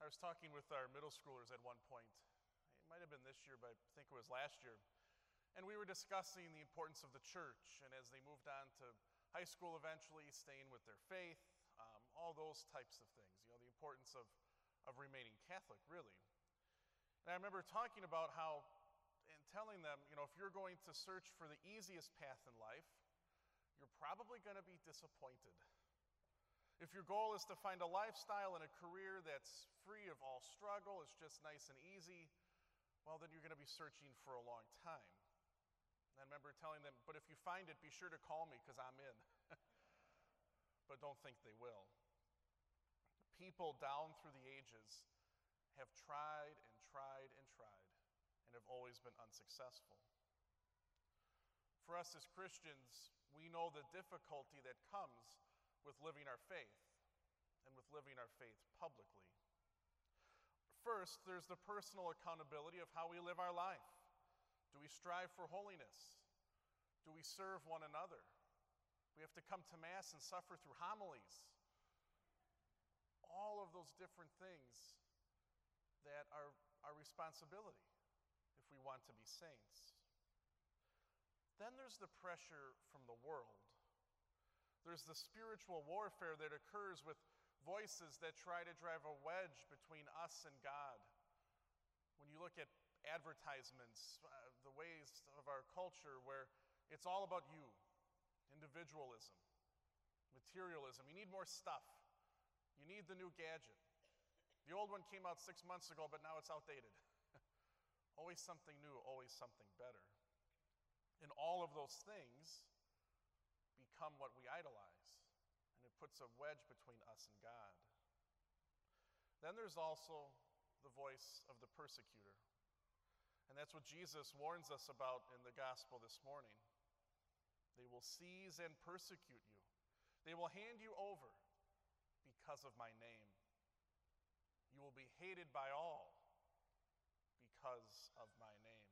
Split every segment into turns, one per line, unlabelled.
I was talking with our middle schoolers at one point. It might have been this year, but I think it was last year. And we were discussing the importance of the church, and as they moved on to high school eventually, staying with their faith, all those types of things, the importance of remaining Catholic, really. And I remember talking about how, and telling them, if you're going to search for the easiest path in life, you're probably going to be disappointed. If your goal is to find a lifestyle and a career that's free of all struggle, it's just nice and easy, well, then you're going to be searching for a long time. And I remember telling them, but if you find it, be sure to call me because I'm in. But don't think they will. People down through the ages have tried and tried and tried and have always been unsuccessful. For us as Christians, we know the difficulty that comes with living our faith and with living our faith publicly. First, there's the personal accountability of how we live our life. Do we strive for holiness? Do we serve one another? We have to come to Mass and suffer through homilies. All of those different things that are our responsibility if we want to be saints. Then there's the pressure from the world. There's the spiritual warfare that occurs with voices that try to drive a wedge between us and God. When you look at advertisements, the ways of our culture where it's all about you, individualism, materialism. You need more stuff. You need the new gadget. The old one came out 6 months ago, but now it's outdated. Always something new, always something better. And all of those things become what we idolize, and it puts a wedge between us and God. Then there's also the voice of the persecutor, and that's what Jesus warns us about in the gospel this morning. They will seize and persecute you. They will hand you over because of my name. You will be hated by all because of my name.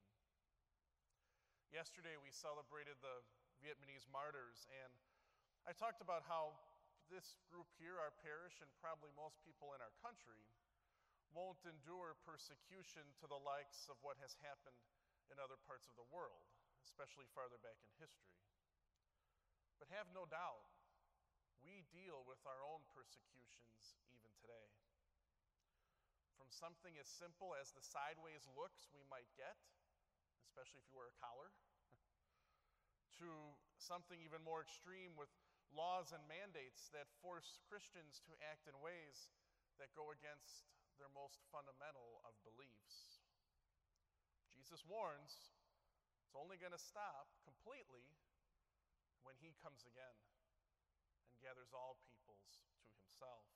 Yesterday we celebrated the Vietnamese martyrs, and I talked about how this group here, our parish, and probably most people in our country, won't endure persecution to the likes of what has happened in other parts of the world, especially farther back in history. But have no doubt, we deal with our own persecutions even today. From something as simple as the sideways looks we might get, especially if you wear a collar, to something even more extreme with laws and mandates that force Christians to act in ways that go against their most fundamental of beliefs. Jesus warns it's only going to stop completely when he comes again and gathers all peoples to himself.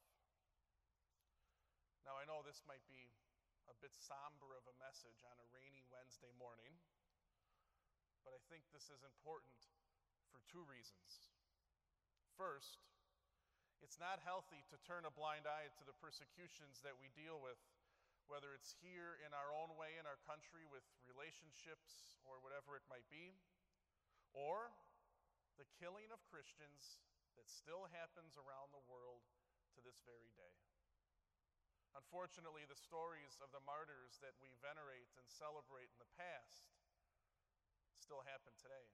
Now, I know this might be a bit somber of a message on a rainy Wednesday morning, but I think this is important for two reasons. First, it's not healthy to turn a blind eye to the persecutions that we deal with, whether it's here in our own way in our country with relationships or whatever it might be, or the killing of Christians that still happens around the world to this very day. Unfortunately, the stories of the martyrs that we venerate and celebrate in the past still happen today.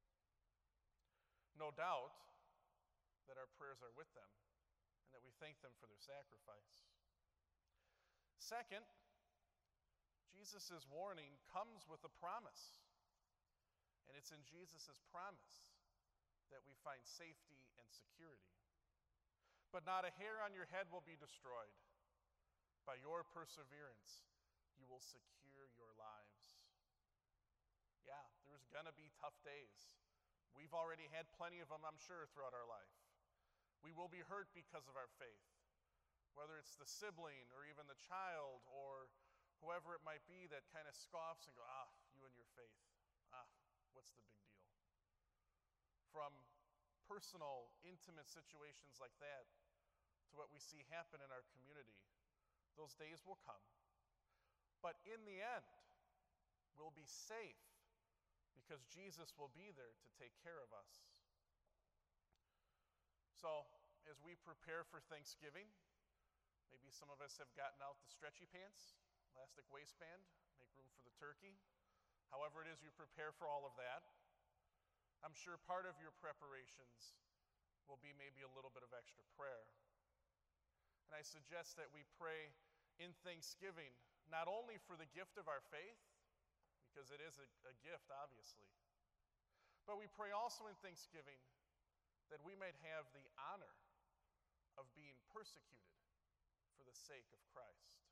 No doubt that our prayers are with them and that we thank them for their sacrifice. Second, Jesus' warning comes with a promise, and it's in Jesus' promise that we find safety and security. But not a hair on your head will be destroyed. By your perseverance, you will secure your lives. Yeah, there's going to be tough days. We've already had plenty of them, I'm sure, throughout our life. We will be hurt because of our faith, whether it's the sibling or even the child or whoever it might be that kind of scoffs and go, you and your faith. What's the big deal? From personal, intimate situations like that to what we see happen in our community, those days will come. But in the end, we'll be safe because Jesus will be there to take care of us. So, as we prepare for Thanksgiving, Maybe some of us have gotten out the stretchy pants, elastic waistband, make room for the turkey. However it is you prepare for all of that, I'm sure part of your preparations will be maybe a little bit of extra prayer. And I suggest that we pray in thanksgiving, not only for the gift of our faith, because it is a gift, obviously, but we pray also in thanksgiving that we might have the honor of being persecuted for the sake of Christ.